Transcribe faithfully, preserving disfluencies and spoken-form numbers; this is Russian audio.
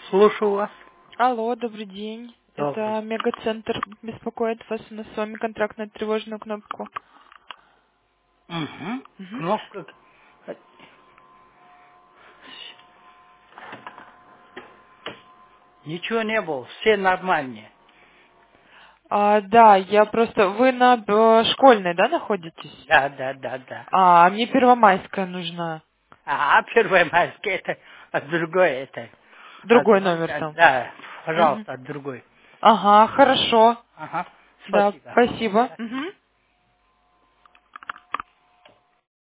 Слушаю вас. Алло, добрый день. Добрый. Это Мегацентр беспокоит вас. У нас с вами контракт на тревожную кнопку. Угу. Мгм. Кнопка. Ничего не было, все нормальные. А, да, я просто... Вы на э, школьной, да, находитесь? Да, да, да, да. А, мне Первомайская нужна. А, первое майское это от другой это. От, Другой май- номер от- там. да, Мгм. пожалуйста, от другой. Ага, хорошо. Ага. Да, Спасибо. спасибо. Да. Мгм.